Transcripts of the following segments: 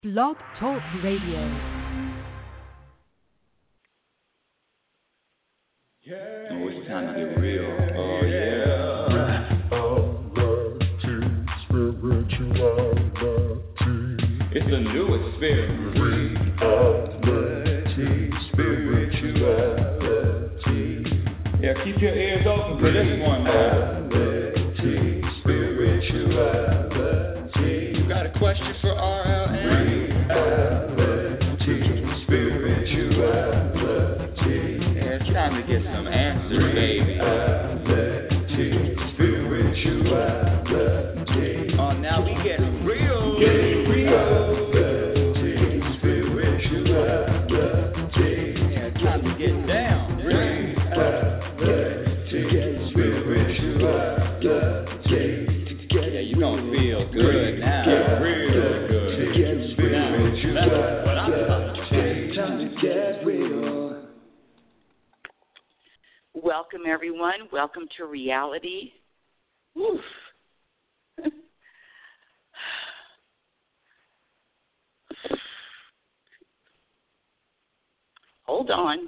Blog Talk Radio. Oh, it's time to get real. Oh, yeah. It's a new experience. Spirituality. Yeah, keep your ears open for this one, man. Spirituality. You got a question for RLN? Spirituality. Yeah, it's time to get some answers, baby. Spirituality. Oh, now we get real. Spirituality. Yeah, it's time to get down. Yeah, you gonna feel good now. Real good. Now, that's what I'm talking about. Time to get real. Welcome, everyone. Welcome to reality. Oof. Hold on.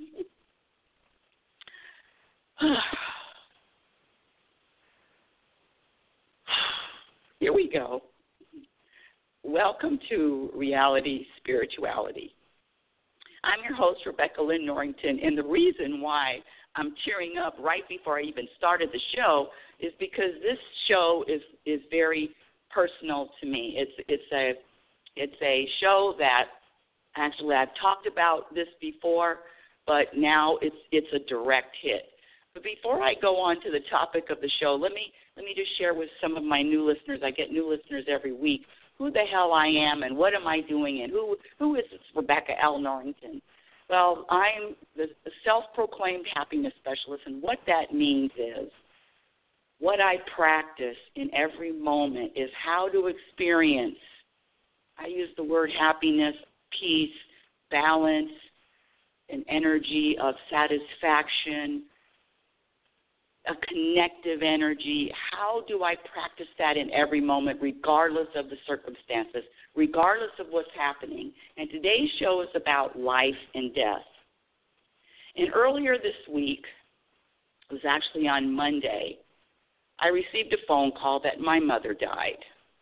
Here we go. Welcome to Reality Spirituality. I'm your host, Rebecca Lynn Norrington, and the reason why I'm tearing up right before I even started the show is because this show is very personal to me. It's a show that actually I've talked about this before, but now it's a direct hit. But before I go on to the topic of the show, let me just share with some of my new listeners. I get new listeners every week who the hell I am and what am I doing and who is this Rebecca L. Norrington. Well, I'm the self-proclaimed happiness specialist, and what that means is what I practice in every moment is how to experience, I use the word happiness, peace, balance, an energy of satisfaction, a connective energy. How do I practice that in every moment, regardless of the circumstances, regardless of what's happening? And today's show is about life and death. And earlier this week, it was actually on Monday, I received a phone call that my mother died.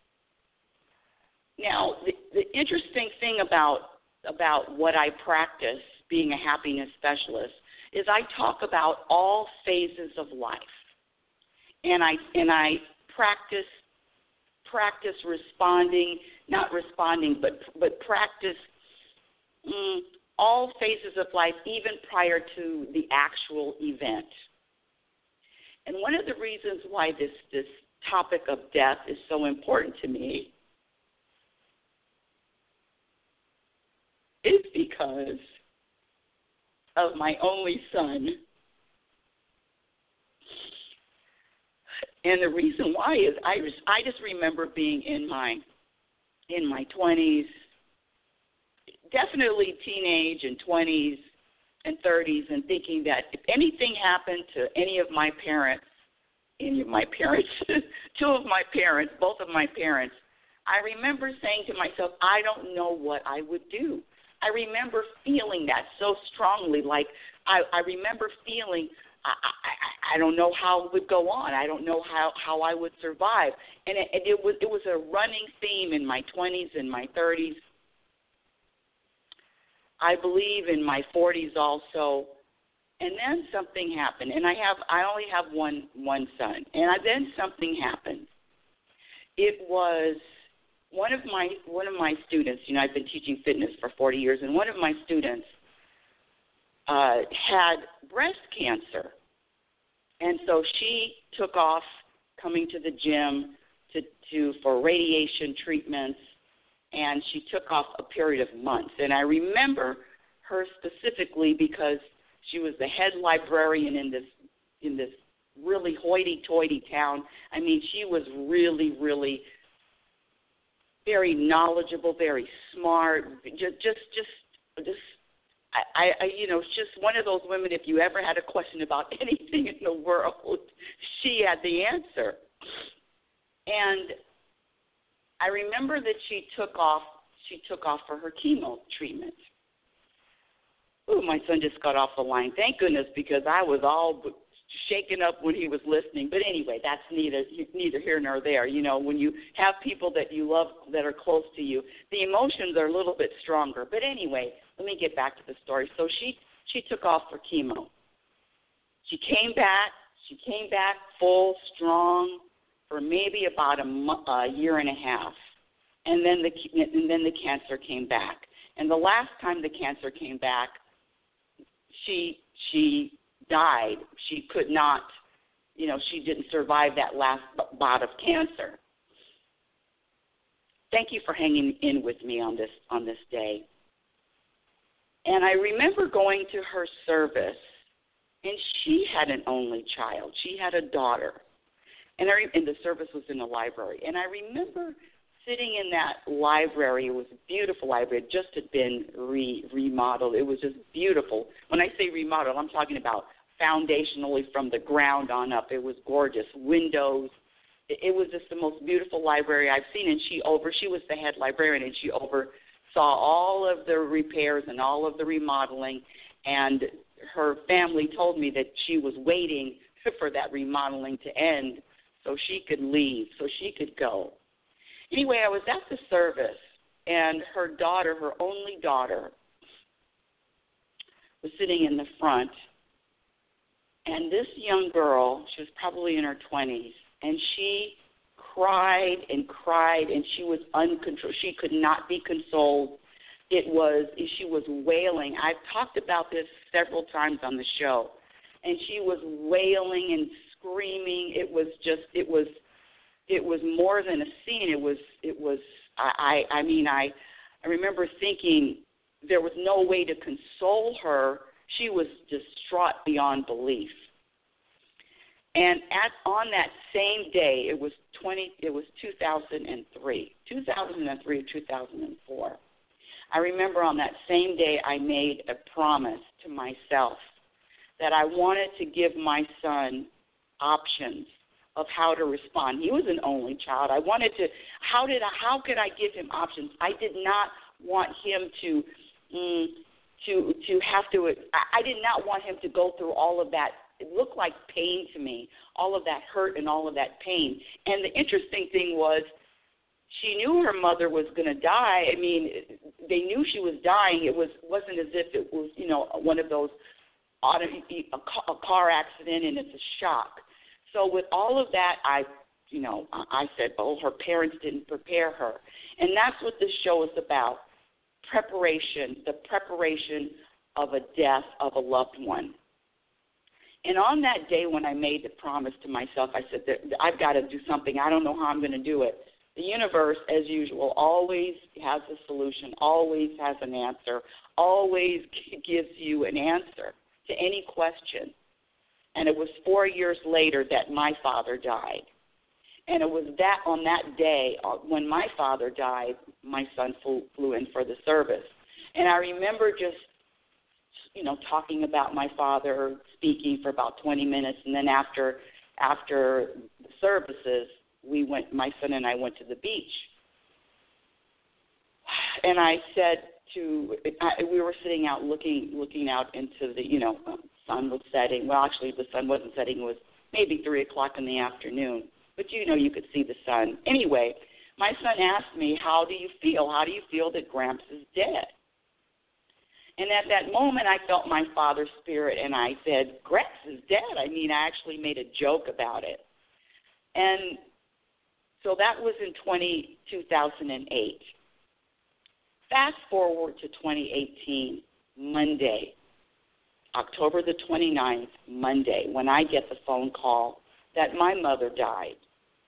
Now, the interesting thing about what I practice, being a happiness specialist, is I talk about all phases of life, and I practice responding, not responding, but practice all phases of life, even prior to the actual event. And one of the reasons why this topic of death is so important to me is because of my only son. And the reason why is I just remember being in my 20s, definitely teenage and 20s and 30s, and thinking that if anything happened to any of my parents, two of my parents, both of my parents, I remember saying to myself, I don't know what I would do. I remember feeling that so strongly. Like I remember feeling I don't know how it would go on. I don't know how I would survive. And it was a running theme in my 20s and my 30s. I believe in my 40s also. And then something happened. And I only have one son. And then something happened. It was one of my students. You know, I've been teaching fitness for 40 years, and one of my students had breast cancer, and so she took off coming to the gym for radiation treatments, and she took off a period of months. And I remember her specifically because she was the head librarian in this really hoity-toity town. I mean, she was really, really very knowledgeable, very smart, just just one of those women, if you ever had a question about anything in the world, she had the answer. And I remember that she took off she took off for her chemo treatment. Ooh, my son just got off the line. Thank goodness, because I was all shaken up when he was listening. But anyway, that's neither here nor there. You know, when you have people that you love that are close to you, the emotions are a little bit stronger. But anyway, let me get back to the story. So she took off for chemo. She came back. She came back full, strong, for maybe about a year and a half, and then the cancer came back. And the last time the cancer came back, she died. She could not, you know, she didn't survive that last bout of cancer. Thank you for hanging in with me on this day. And I remember going to her service, and she had an only child. She had a daughter, and the service was in the library. And I remember sitting in that library. It was a beautiful library. It just had been remodeled. It was just beautiful. When I say remodeled, I'm talking about foundationally from the ground on up. It was gorgeous. Windows. It was just the most beautiful library I've seen. And she was the head librarian, and she oversaw all of the repairs and all of the remodeling. And her family told me that she was waiting for that remodeling to end so she could leave, so she could go. Anyway, I was at the service, and her daughter, her only daughter, was sitting in the front. And this young girl, she was probably in her 20s, and she cried and cried, and she was uncontrolled. She could not be consoled. She was wailing. I've talked about this several times on the show, and she was wailing and screaming. It was more than a scene. I remember thinking there was no way to console her. She was distraught beyond belief. And on that same day, it was 2003 or 2004. I remember on that same day I made a promise to myself that I wanted to give my son options of how to respond. He was an only child. I wanted to, how could I give him options? I did not want him to have to, I did not want him to go through all of that. It looked like pain to me, all of that hurt and all of that pain. And the interesting thing was, she knew her mother was going to die. I mean, they knew she was dying. It wasn't as if it was, you know, one of those a car accident and it's a shock. So with all of that, I said, oh, her parents didn't prepare her. And that's what this show is about, preparation, the preparation of a death of a loved one. And on that day when I made the promise to myself, I said, I've got to do something. I don't know how I'm going to do it. The universe, as usual, always has a solution, always has an answer, always gives you an answer to any question. And it was 4 years later that my father died. And it was that on that day, when my father died, my son flew in for the service. And I remember just, you know, talking about my father, speaking for about 20 minutes. And then after the services, my son and I went to the beach. And I said we were sitting out looking out into the, you know, sun was setting. Well, actually, the sun wasn't setting. It was maybe 3 o'clock in the afternoon. But, you know, you could see the sun. Anyway, my son asked me, how do you feel? How do you feel that Gramps is dead? And at that moment, I felt my father's spirit, and I said, Gramps is dead. I mean, I actually made a joke about it. And so that was in 2008. Fast forward to 2018, Monday, October the 29th, Monday, when I get the phone call that my mother died.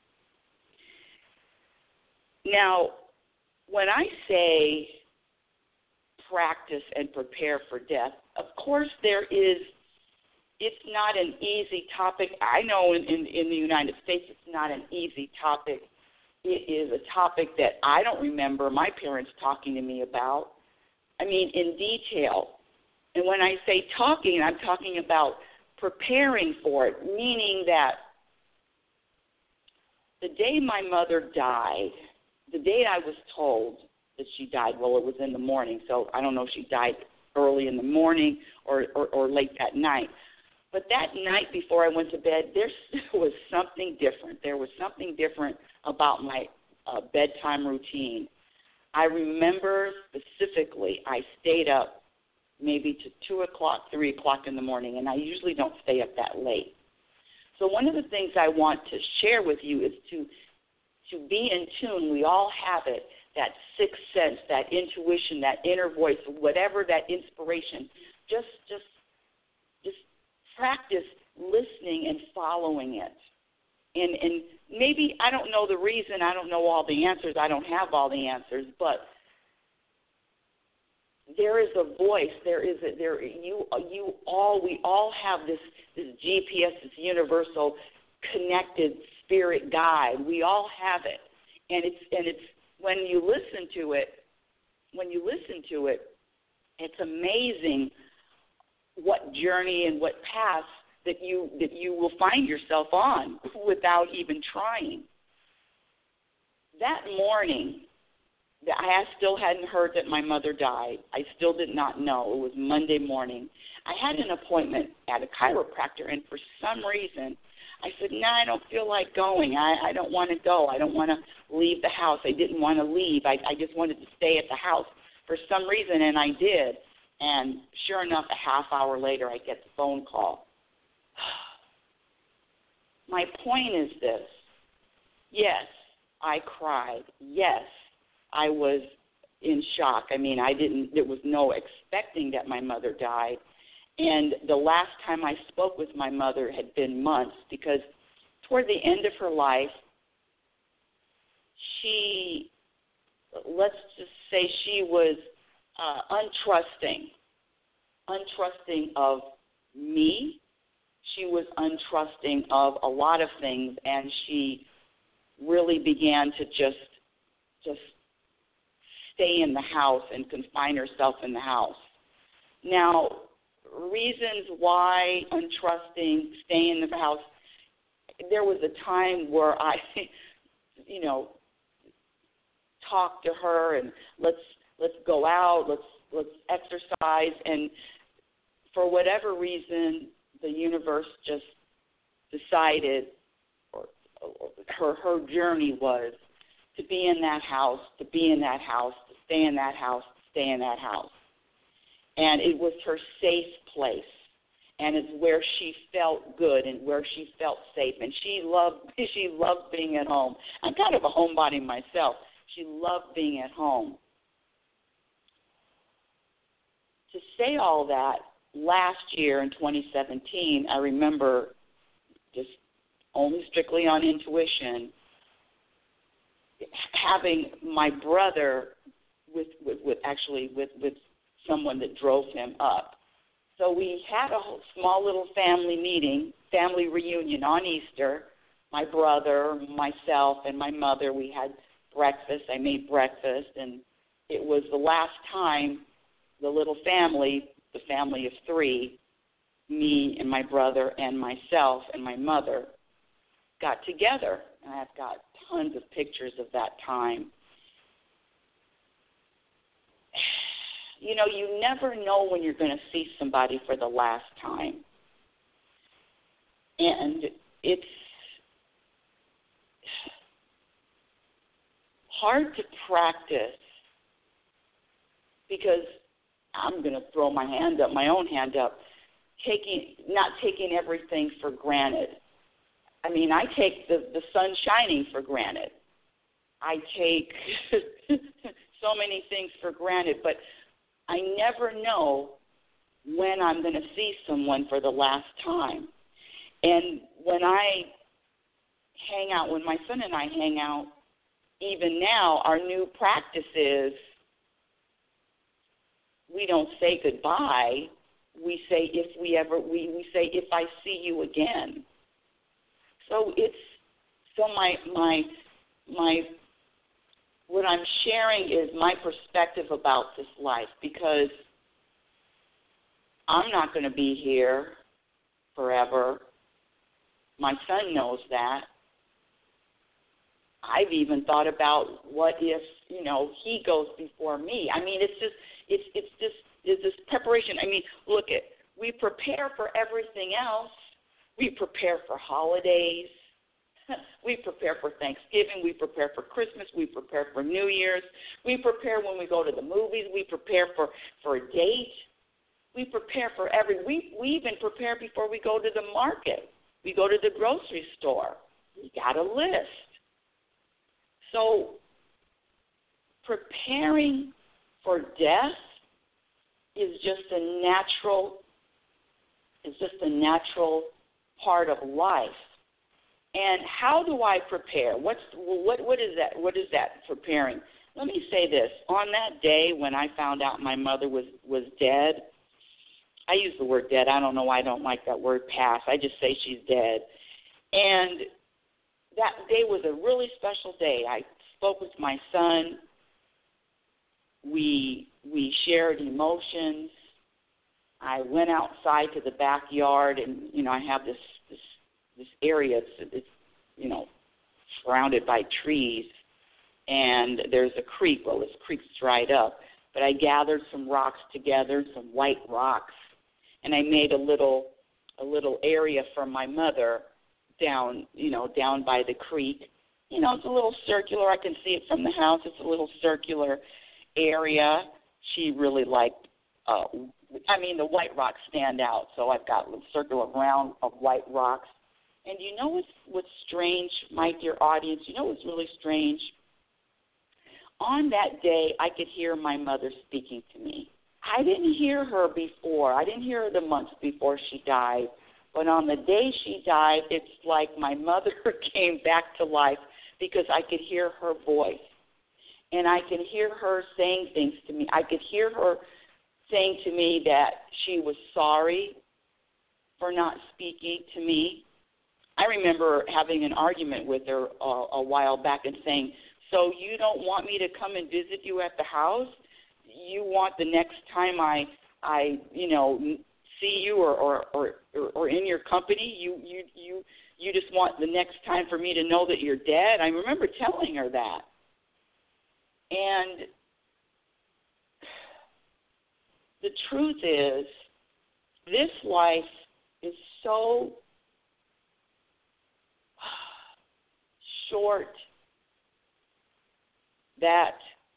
Now, when I say practice and prepare for death, of course it's not an easy topic. I know in the United States it's not an easy topic. It is a topic that I don't remember my parents talking to me about, I mean, in detail. And when I say talking, I'm talking about preparing for it, meaning that the day my mother died, the day I was told that she died. Well, it was in the morning, so I don't know if she died early in the morning or late that night. But that night before I went to bed, there was something different. There was something different about my bedtime routine. I remember specifically I stayed up maybe to 2 o'clock, 3 o'clock in the morning, and I usually don't stay up that late. So one of the things I want to share with you is to be in tune. We all have it, that sixth sense, that intuition, that inner voice, whatever that inspiration. Just practice listening and following it. And maybe I don't know the reason, I don't know all the answers, I don't have all the answers, but there is a voice. We all have this GPS, this universal connected spirit guide. We all have it, and it's when you listen to it, it's amazing what journey and what path that you will find yourself on without even trying. That morning, I still hadn't heard that my mother died. I still did not know. It was Monday morning. I had an appointment at a chiropractor, and for some reason, I said, no, I don't feel like going. I don't want to go. I don't want to leave the house. I didn't want to leave. I just wanted to stay at the house for some reason, and I did. And sure enough, a half hour later, I get the phone call. My point is this. Yes, I cried. Yes, I was in shock. I mean, there was no expecting that my mother died. And the last time I spoke with my mother had been months, because toward the end of her life, let's just say she was untrusting of me. She was untrusting of a lot of things, and she really began to just stay in the house and confine herself in the house. Now, reasons why untrusting, staying in the house, there was a time where I, talked to her and let's go out, let's exercise, and for whatever reason, the universe just decided, or her journey was to be in that house, to stay in that house, to stay in that house. And it was her safe place, and it's where she felt good and where she felt safe. And she loved being at home. I'm kind of a homebody myself. She loved being at home. To say all that, last year in 2017, I remember, just only strictly on intuition, having my brother with someone that drove him up. So we had a small little family reunion on Easter. My brother, myself, and my mother, we had breakfast. I made breakfast, and it was the last time the little family, the family of three, me and my brother and myself and my mother, got together. And I've got tons of pictures of that time. You never know when you're going to see somebody for the last time. And it's hard to practice, because I'm going to throw my own hand up, not taking everything for granted. I mean, I take the sun shining for granted. I take so many things for granted, but I never know when I'm going to see someone for the last time. And when I hang out, when my son and I hang out, even now, our new practice is we don't say goodbye. We say we say if I see you again. So my what I'm sharing is my perspective about this life, because I'm not going to be here forever. My son knows that. I've even thought about what if, he goes before me. I mean, it's this preparation. I mean, look at, we prepare for everything else. We prepare for holidays. We prepare for Thanksgiving. We prepare for Christmas. We prepare for New Year's. We prepare when we go to the movies. We prepare for a date. We prepare for we even prepare before we go to the market. We go to the grocery store. We got a list. So preparing for death is just a natural part of life. And how do I prepare? What is that? What is that preparing? Let me say this. On that day when I found out my mother was dead, I use the word dead. I don't know why I don't like that word pass. I just say she's dead. And that day was a really special day. I spoke with my son. We shared emotions. I went outside to the backyard, and I have this area. It's surrounded by trees, and there's a creek. Well, this creek's dried up, but I gathered some rocks together, some white rocks, and I made a little area for my mother down by the creek. It's a little circular. I can see it from the house. It's a little circular area. She really liked. The white rocks stand out, so I've got a circular round of white rocks. And you know what's strange, my dear audience? You know what's really strange? On that day, I could hear my mother speaking to me. I didn't hear her before. I didn't hear her the months before she died. But on the day she died, it's like my mother came back to life because I could hear her voice. And I could hear her saying things to me. I could hear her saying to me that she was sorry for not speaking to me. I remember having an argument with her a while back and saying, so you don't want me to come and visit you at the house? You want the next time I see you or in your company, you just want the next time for me to know that you're dead? I remember telling her that. And the truth is, this life is so short that,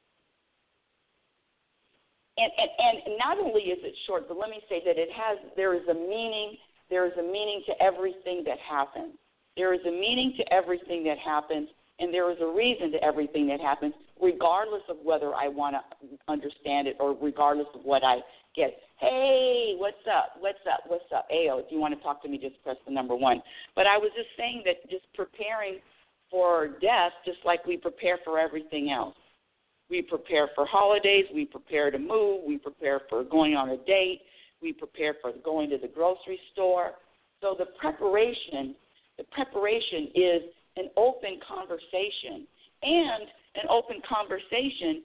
and not only is it short, but let me say that there is a meaning to everything that happens. There is a meaning to everything that happens, and there is a reason to everything that happens, regardless of whether I want to understand it or regardless of what I get. Hey, what's up? Ayo, if you want to talk to me, just press the number 1. But I was just saying that just preparing for death, just like we prepare for everything else. We prepare for holidays, we prepare to move, we prepare for going on a date, we prepare for going to the grocery store. So the preparation is an open conversation, and an open conversation,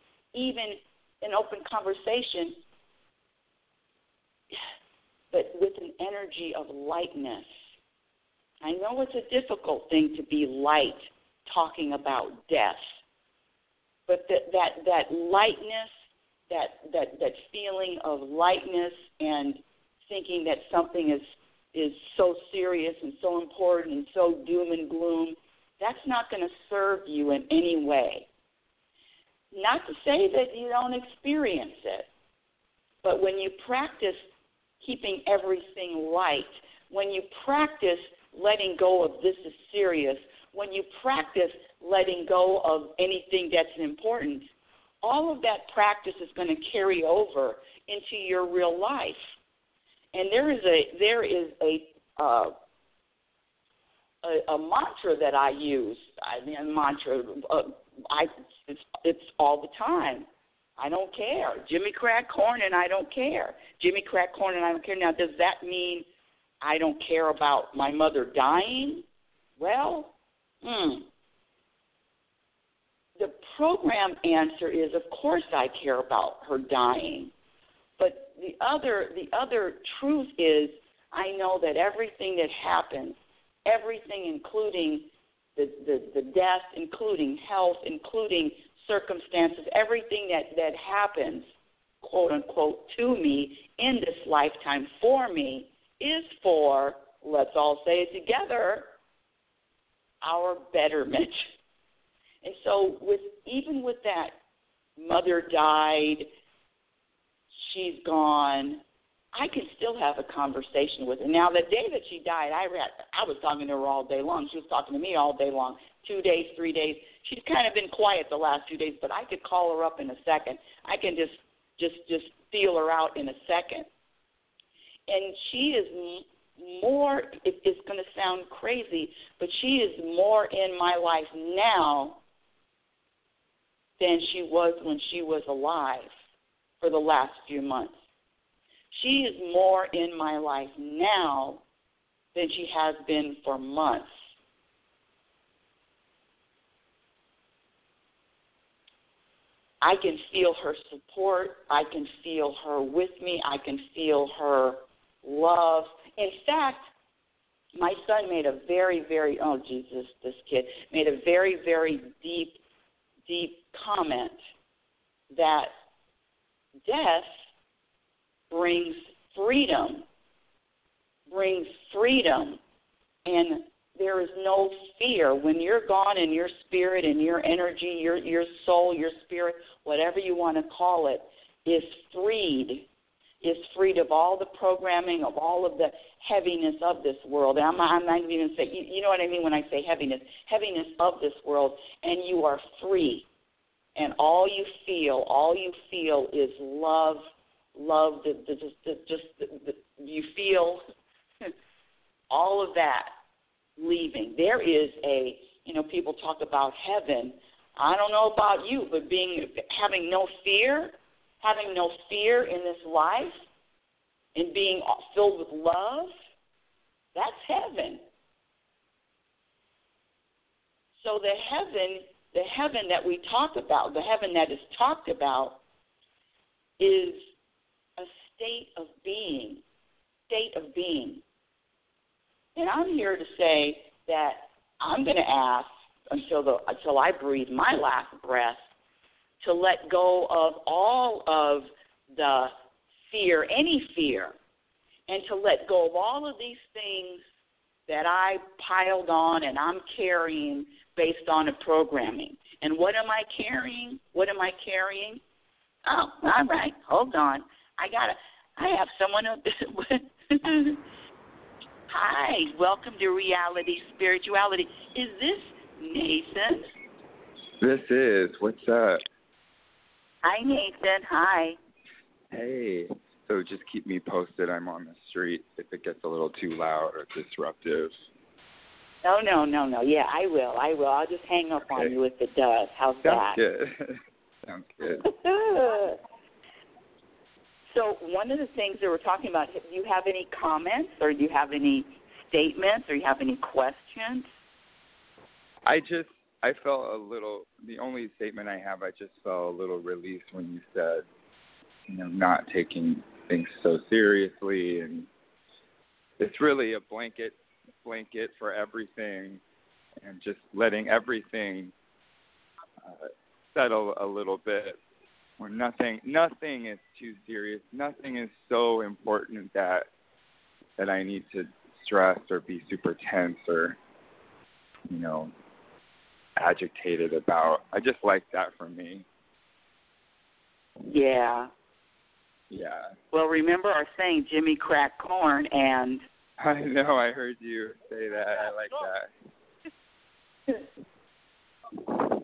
but with an energy of lightness. I know it's a difficult thing to be light talking about death, but that lightness, that feeling of lightness and thinking that something is so serious and so important and so doom and gloom, that's not going to serve you in any way. Not to say that you don't experience it, but when you practice keeping everything light, when you practice letting go of this is serious, when you practice letting go of anything that's important, all of that practice is going to carry over into your real life. And there is a mantra that I use. It's all the time. I don't care. Jimmy crack corn and I don't care. Jimmy crack corn and I don't care. Now, does that mean I don't care about my mother dying? Well, the program answer is, of course I care about her dying. But the other truth is, I know that everything that happens, everything including the death, including health, including circumstances, everything that happens, quote unquote, to me in this lifetime for me is for, let's all say it together, our betterment. And so even with that, mother died, she's gone, I can still have a conversation with her. Now, the day that she died, I was talking to her all day long. She was talking to me all day long, 2 days, 3 days. She's kind of been quiet the last 2 days, but I could call her up in a second. I can just feel her out in a second. And she is more, it's going to sound crazy, but she is more in my life now than she was when she was alive for the last few months. She is more in my life now than she has been for months. I can feel her support. I can feel her with me. I can feel her love. In fact, my son made a very, very, oh, Jesus, this kid, made a very, very deep comment that death brings freedom, and there is no fear. When you're gone and your spirit and your energy, your soul, your spirit, whatever you want to call it, is freed of all the programming, of all of the heaviness of this world. And I'm not even saying, you know what I mean when I say heaviness of this world, and you are free. And all you feel is love, you feel all of that leaving. There is people talk about heaven. I don't know about you, but having no fear in this life and being filled with love, that's heaven. So the heaven that we talk about, the heaven that is talked about, is a state of being. And I'm here to say that I'm going to ask until I breathe my last breath to let go of all of the fear, any fear, and to let go of all of these things that I piled on and I'm carrying based on a programming. And what am I carrying? Oh, all right, hold on. I have someone else. Hi, welcome to Reality Spirituality. Is this Nathan? This is. What's up? Hi, Nathan. Hi. Hey. So just keep me posted. I'm on the street if it gets a little too loud or disruptive. No. Yeah, I will. I'll just hang up on you if it does. How's that? Sounds good. So one of the things that we're talking about, do you have any comments or do you have any statements or you have any questions? I felt the only statement I have, I just felt a little relief when you said, not taking things so seriously, and it's really a blanket for everything, and just letting everything settle a little bit, where nothing is too serious, nothing is so important that I need to stress or be super tense or agitated about. I just like that for me. Yeah. Well, remember our saying, Jimmy cracked corn, and I know, I heard you say that. I like that.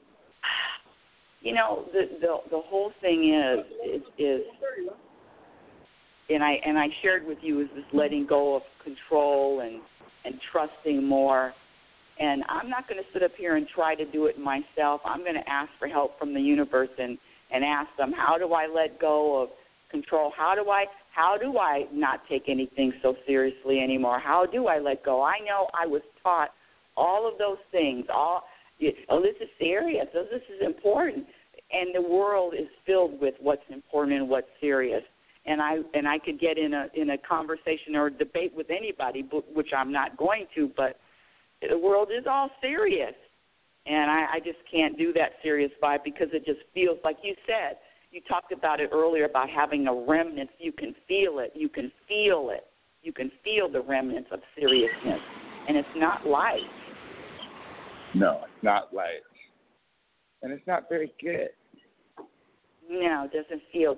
The whole thing is and I shared with you, is this letting go of control and trusting more. And I'm not going to sit up here and try to do it myself. I'm going to ask for help from the universe and ask them, how do I let go of control? How do I not take anything so seriously anymore? How do I let go? I know I was taught all of those things. This is serious. Oh, this is important. And the world is filled with what's important and what's serious. And I could get in a conversation or a debate with anybody, which I'm not going to, but the world is all serious. And I just can't do that serious vibe because it just feels like you said. You talked about it earlier about having a remnant. You can feel it. You can feel it. You can feel the remnants of seriousness. And it's not light. No, it's not light. And it's not very good. No, it doesn't feel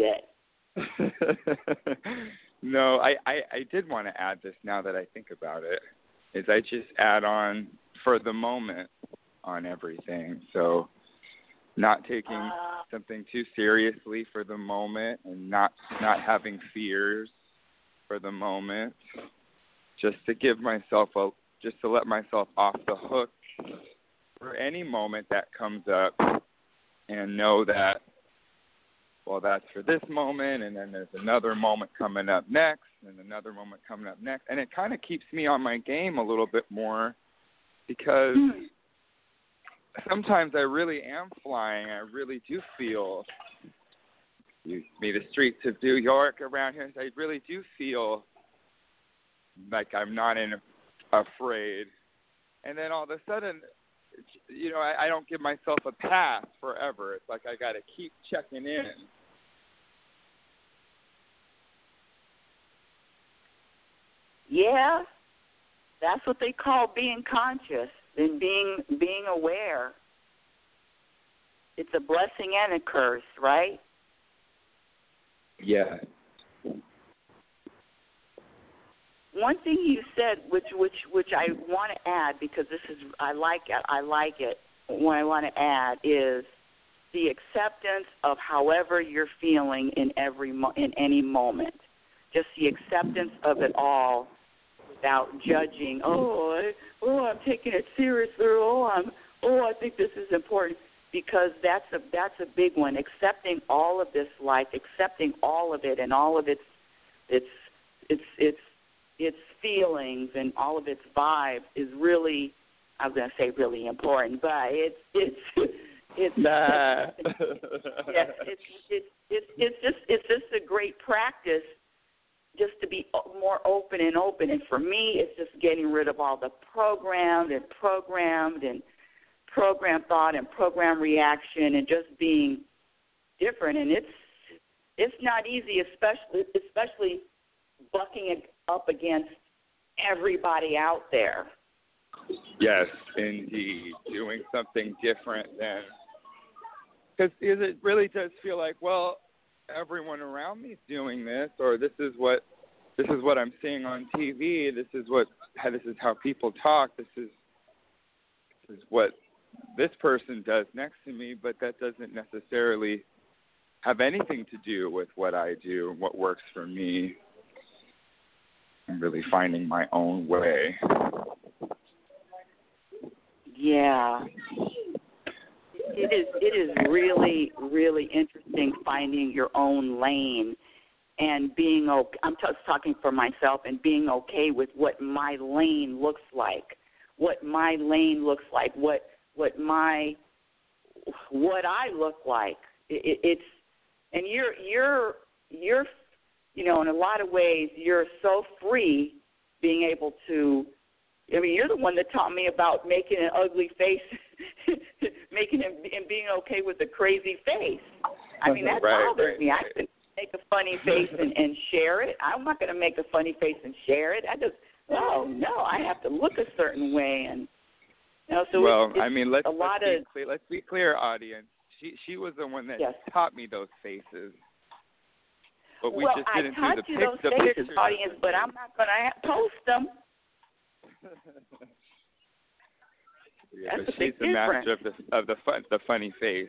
good. No, I did want to add this now that I think about it, is I just add on for the moment on everything. So not taking something too seriously for the moment and not having fears for the moment, just to give myself just to let myself off the hook for any moment that comes up and know that, well, that's for this moment, and then there's another moment coming up next, and another moment coming up next. And it kind of keeps me on my game a little bit more because sometimes I really am flying. I really do feel, you see the streets of New York around here, I really do feel like I'm not afraid. And then all of a sudden, you know, I don't give myself a pass forever. It's like I got to keep checking in. Yeah, that's what they call being conscious and being aware. It's a blessing and a curse, right? Yeah. One thing you said, which I want to add, because this is I like it. What I want to add is the acceptance of however you're feeling in any moment. Just the acceptance of it all, without judging. I'm taking it seriously. I think this is important, because that's a big one. Accepting all of this life, accepting all of it and all of its feelings and all of its vibes is really, I was going to say really important, but it's nah. yes, it's just a great practice just to be more open. And for me, it's just getting rid of all the programmed and program thought and program reaction and just being different. And it's not easy, especially bucking up against everybody out there. Yes, indeed. Doing something different than, because it really does feel like, well, everyone around me is doing this, or this is what I'm seeing on TV. This is how people talk. This is what this person does next to me, but that doesn't necessarily have anything to do with what I do and what works for me. I'm really finding my own way. Yeah. It is really, really interesting finding your own lane and being okay. I'm talking for myself, and being okay with what my lane looks like. What my lane looks like. What I look like. It's and you're you know, in a lot of ways you're so free being able to. I mean, you're the one that taught me about making an ugly face, making it and being okay with a crazy face. I mean, that bothers me. I can make a funny face and share it. I'm not going to make a funny face and share it. I have to look a certain way, and you know, so well, it's I mean, let's be clear, audience. She was the one that taught me those faces. But we just didn't I taught you those faces, audience, but I'm not going to post them. Yeah, but she's the master of the funny face.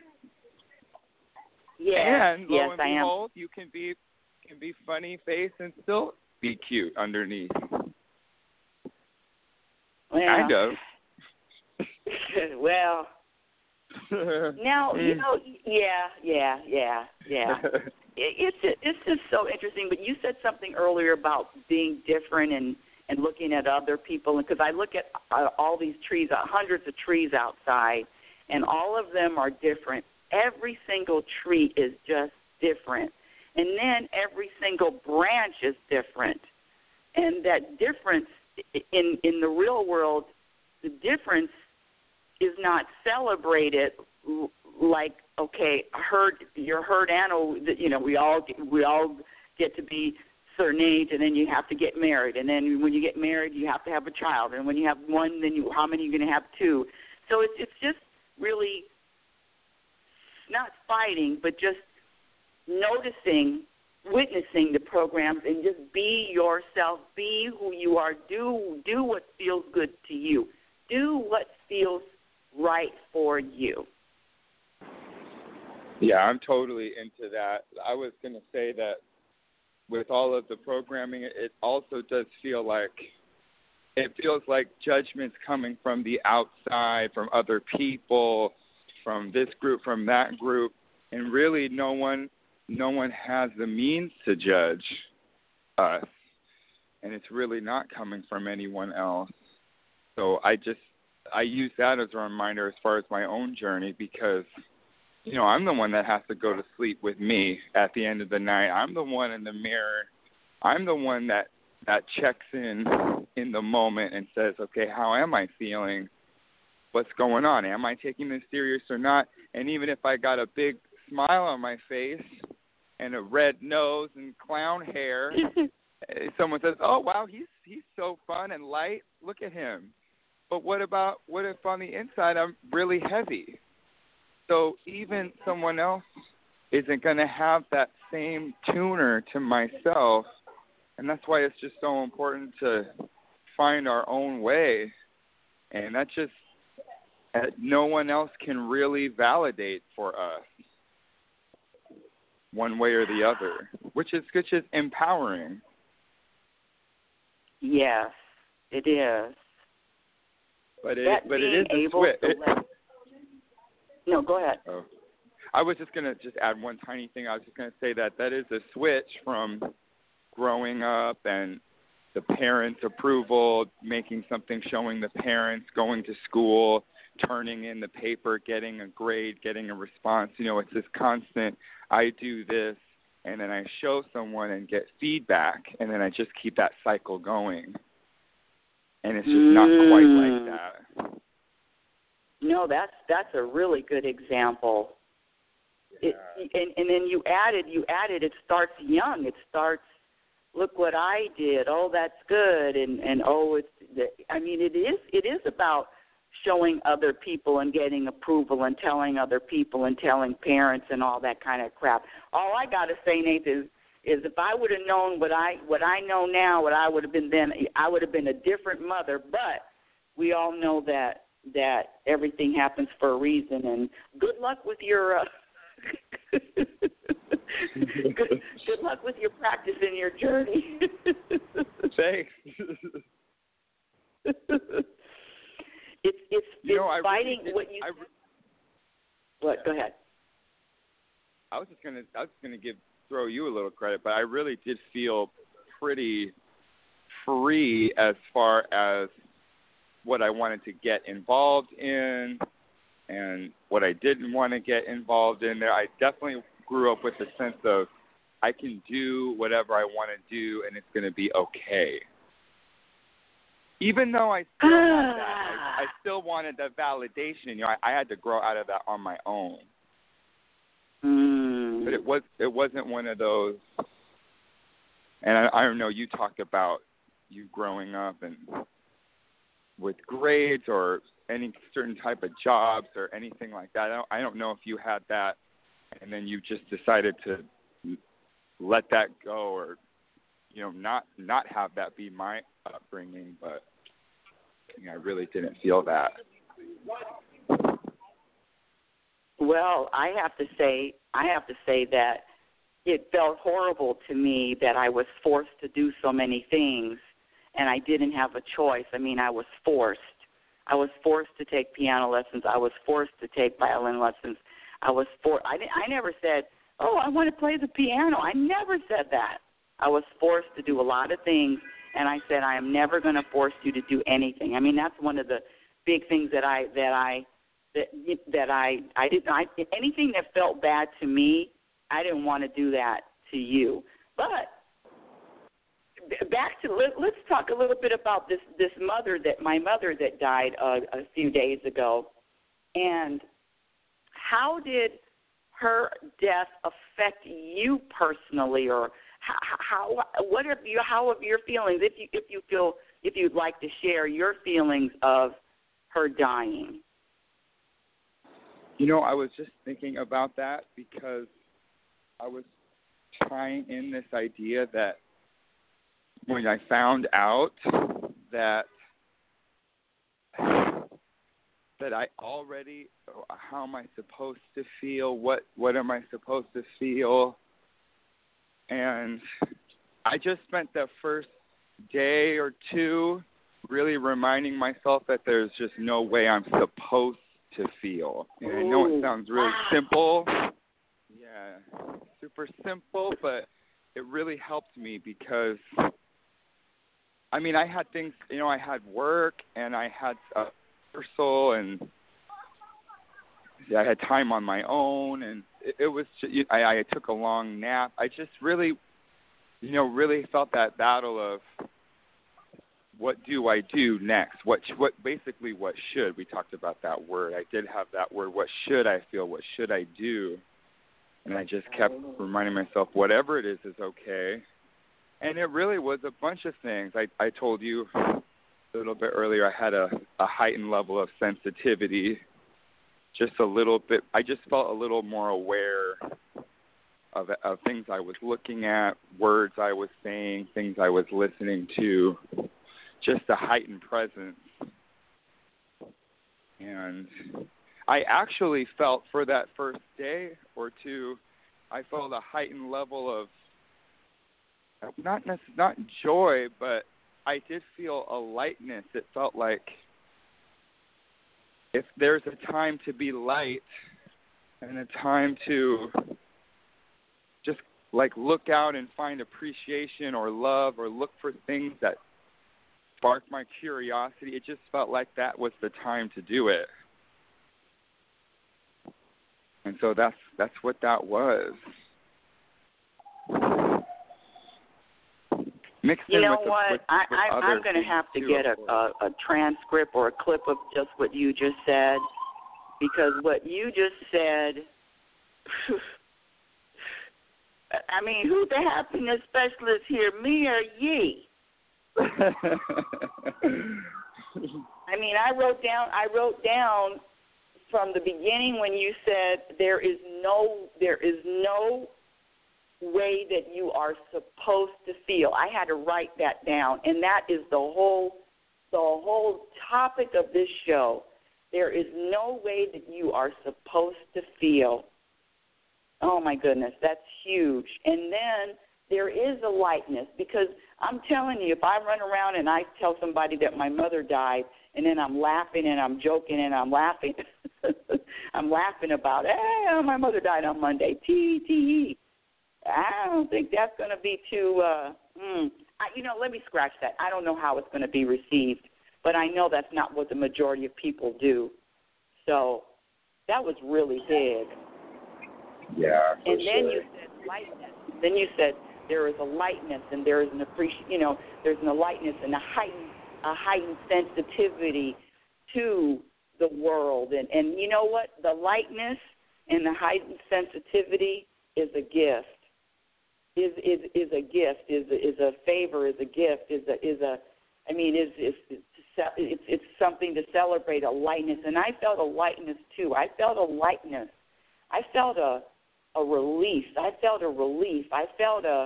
Yeah, and lo and behold, you can be funny face and still be cute underneath. Well, kind of. Well, now you know. Yeah. It's just so interesting. But you said something earlier about being different and looking at other people, and because I look at all these trees, hundreds of trees outside, and all of them are different. Every single tree is just different, and then every single branch is different, and that difference in the real world the difference is not celebrated like, okay, you're herd animal. You know, we all get to be certain age, and then you have to get married, and then when you get married, you have to have a child, and when you have one, then how many are you going to have? Two. So it's just really not fighting, but just noticing, witnessing the programs, and just be yourself, be who you are, do what feels good to you, do what feels right for you. Yeah, I'm totally into that. I was going to say that with all of the programming, it also does feel like judgment's coming from the outside, from other people, from this group, from that group, and really no one has the means to judge us, and it's really not coming from anyone else. So I use that as a reminder as far as my own journey, because you know, I'm the one that has to go to sleep with me at the end of the night. I'm the one in the mirror. I'm the one that checks in the moment and says, okay, how am I feeling? What's going on? Am I taking this serious or not? And even if I got a big smile on my face and a red nose and clown hair, someone says, oh, wow, he's so fun and light. Look at him. But what if on the inside I'm really heavy? So even someone else isn't going to have that same tuner to myself, and that's why it's just so important to find our own way. And that's just no one else can really validate for us one way or the other, which is empowering. Yes, it is. But it is a switch. No, go ahead. Oh. I was just going to add one tiny thing. I was just going to say that is a switch from growing up and the parents' approval, making something, showing the parents, going to school, turning in the paper, getting a grade, getting a response. You know, it's this constant, I do this, and then I show someone and get feedback, and then I just keep that cycle going. And it's just not quite like that. No, that's a really good example. Yeah. And then you added. It starts young. It starts. Look what I did. Oh, that's good. And oh, it is about showing other people and getting approval and telling other people and telling parents and all that kind of crap. All I gotta say, Nathan, is if I would have known what I know now, what I would have been then, I would have been a different mother. But we all know that everything happens for a reason, and good luck with your good luck with your practice and your journey. Thanks. It's fighting really what you. What? Go ahead. I was just gonna throw you a little credit, but I really did feel pretty free as far as what I wanted to get involved in and what I didn't want to get involved in there. I definitely grew up with a sense of I can do whatever I want to do and it's going to be okay. Even though I still had that, I still wanted that validation. You know, I had to grow out of that on my own. But it wasn't one of those. And I don't know. You talked about you growing up and with grades or any certain type of jobs or anything like that. I don't know if you had that, and then you just decided to let that go, or you know, not have that be my upbringing. But I really didn't feel that. Well, I have to say that it felt horrible to me that I was forced to do so many things, and I didn't have a choice. I mean, I was forced. I was forced to take piano lessons. I was forced to take violin lessons. I never said, oh, I want to play the piano. I never said that. I was forced to do a lot of things, and I said, I am never going to force you to do anything. I mean, that's one of the big things that I didn't. Anything that felt bad to me, I didn't want to do that to you. But back to let's talk a little bit about this my mother that died a few days ago, and how did her death affect you personally, or how have your feelings, if you'd like to share your feelings of her dying? You know, I was just thinking about that because I was tying in this idea that when I found out that I already, how am I supposed to feel? What am I supposed to feel? And I just spent the first day or two really reminding myself that there's just no way I'm supposed to feel. And I know it sounds really simple. Yeah, super simple, but it really helped me because, I mean, I had things, you know, I had work and I had rehearsal and I had time on my own, and it was, I took a long nap. I just really, you know, really felt that battle of what do I do next? What basically what should, we talked about that word. I did have that word, what should I feel? What should I do? And I just kept reminding myself whatever it is okay. And it really was a bunch of things. I told you a little bit earlier I had a heightened level of sensitivity, just a little bit. I just felt a little more aware of things I was looking at, words I was saying, things I was listening to, just a heightened presence. And I actually felt for that first day or two, I felt a heightened level of not joy, but I did feel a lightness. It felt like if there's a time to be light and a time to just like look out and find appreciation or love or look for things that spark my curiosity, it just felt like that was the time to do it. And so that's what that was. Mixed you know with what? I'm going to have to get a transcript or a clip of just what you just said, because what you just said, I mean, who's the happiness specialist here, me or ye? I mean, I wrote down from the beginning when you said there is no way that you are supposed to feel. I had to write that down, and that is the whole topic of this show. There is no way that you are supposed to feel. Oh my goodness, that's huge. And then there is a lightness, because I'm telling you, if I run around and I tell somebody that my mother died, and then I'm laughing and I'm joking and I'm laughing, I'm laughing about, hey, my mother died on Monday, tee. I don't think that's going to be too, let me scratch that. I don't know how it's going to be received, but I know that's not what the majority of people do. So that was really big. Yeah, for and then you said lightness. Then you said there is a lightness and there is an there's a lightness and a heightened sensitivity to the world. And you know what? The lightness and the heightened sensitivity is a gift. Is a gift. Is a favor. Is a gift. It's something to celebrate, a lightness. And I felt a lightness too. I felt a lightness. I felt a release. I felt a relief. I felt I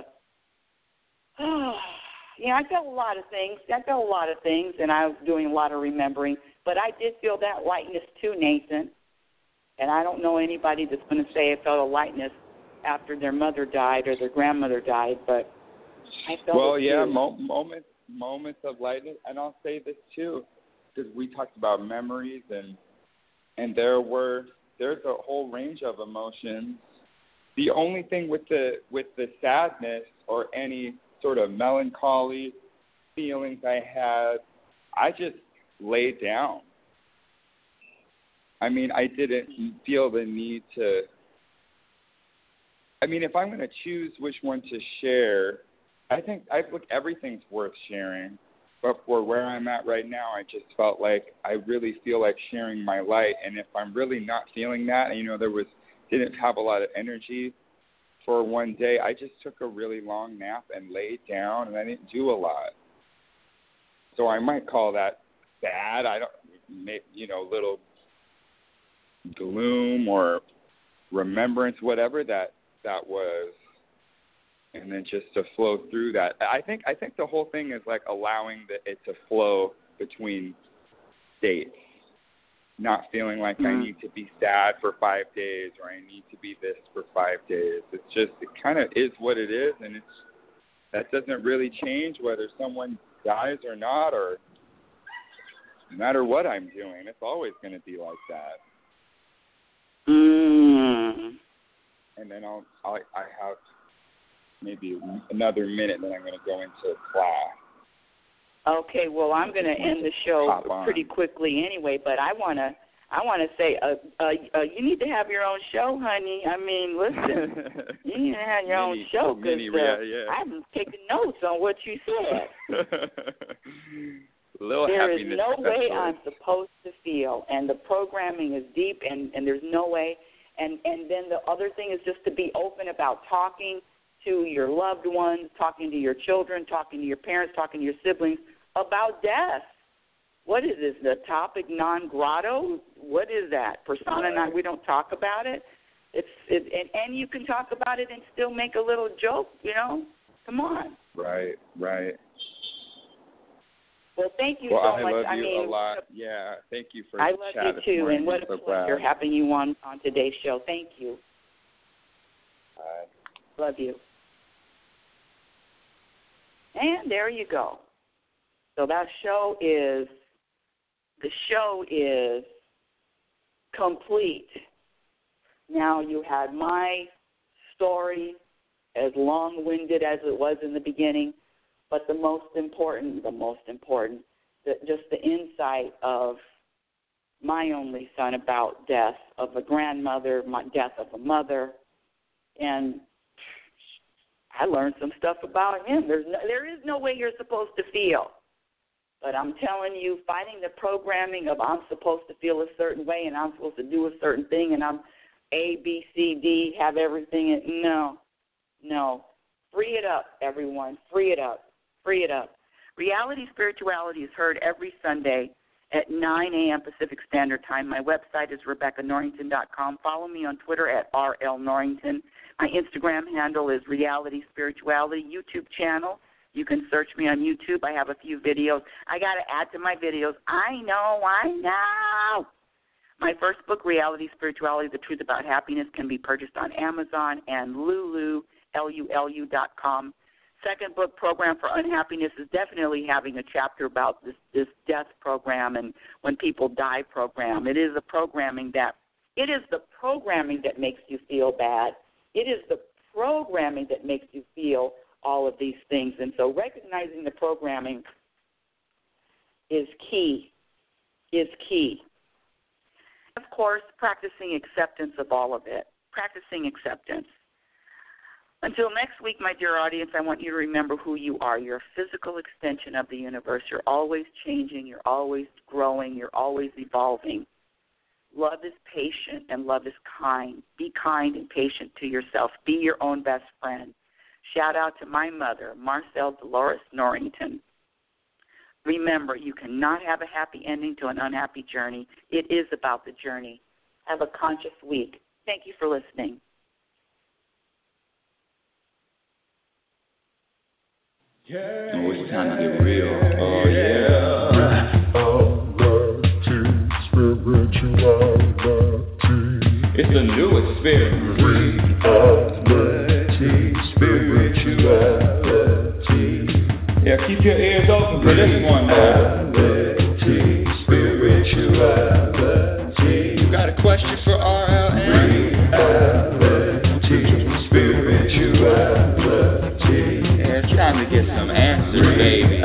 felt a lot of things. And I was doing a lot of remembering. But I did feel that lightness too, Nathan. And I don't know anybody that's going to say I felt a lightness after their mother died or their grandmother died, but I felt well, it too. yeah, moments of lightness. And I'll say this too, because we talked about memories, and there's a whole range of emotions. The only thing with the sadness or any sort of melancholy feelings I had, I just laid down. I mean, I didn't feel the need to. I mean, if I'm going to choose which one to share, look, everything's worth sharing. But for where I'm at right now, I just felt like I really feel like sharing my light. And if I'm really not feeling that, and, didn't have a lot of energy for one day, I just took a really long nap and laid down, and I didn't do a lot. So I might call that bad. I don't, little gloom or remembrance, whatever that was. And then just to flow through that. I think the whole thing is like allowing it to flow between states, not feeling like I need to be sad for 5 days or I need to be this for 5 days. It's just, it kind of is what it is, and that doesn't really change whether someone dies or not, or no matter what I'm doing. It's always going to be like that. And then I have maybe another minute, then I'm going to go into class. Okay, well, I'm going to end the show pretty quickly anyway, but I want to say you need to have your own show, honey. I mean, listen, you need to have your own show because I'm taking notes on what you said. There is no way I'm supposed to feel, and the programming is deep, and there's no way. And then the other thing is just to be open about talking to your loved ones, talking to your children, talking to your parents, talking to your siblings about death. What is this, the topic non grata? What is that? Persona non, we don't talk about it. And you can talk about it and still make a little joke, Come on. Right. Well, thank you so much. I love you a lot. Yeah, thank you for chatting. I love you too, and what a pleasure having you on today's show. Thank you. Love you. And there you go. So the show is complete. Now you had my story, as long-winded as it was in the beginning, but the most important, just the insight of my only son about death of a grandmother, death of a mother, and I learned some stuff about him. There is no way you're supposed to feel. But I'm telling you, fighting the programming of I'm supposed to feel a certain way and I'm supposed to do a certain thing and I'm A, B, C, D, have everything. No. Free it up, everyone. Free it up. Reality Spirituality is heard every Sunday at 9 a.m. Pacific Standard Time. My website is RebeccaNorrington.com. Follow me on Twitter at RLNorrington. My Instagram handle is Reality Spirituality. YouTube channel, you can search me on YouTube. I have a few videos. I got to add to my videos. I know. My first book, Reality Spirituality, The Truth About Happiness, can be purchased on Amazon and Lulu.com. Second book, Program for Unhappiness, is definitely having a chapter about this death program and when people die program. It is the programming that makes you feel bad. It is the programming that makes you feel all of these things. And so recognizing the programming is key. Of course, practicing acceptance of all of it. Practicing acceptance. Until next week, my dear audience, I want you to remember who you are. You're a physical extension of the universe. You're always changing. You're always growing. You're always evolving. Love is patient and love is kind. Be kind and patient to yourself. Be your own best friend. Shout out to my mother, Marcel Dolores Norrington. Remember, you cannot have a happy ending to an unhappy journey. It is about the journey. Have a conscious week. Thank you for listening. Oh, it's time to get real. Oh, yeah. It's a new experience. Spirituality. Yeah, keep your ears open for this one, man. Spirituality. You got a question for RLN? Spirituality. Yeah, it's time to get some answers, baby.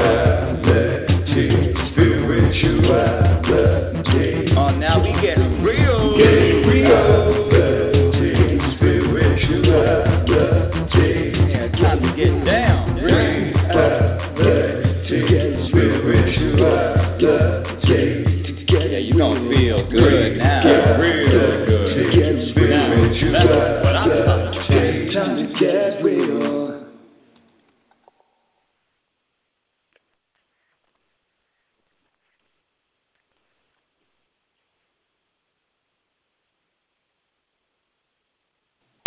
Spirituality. Oh, now we getting real. Spirituality. Yeah, it's time to get Get down.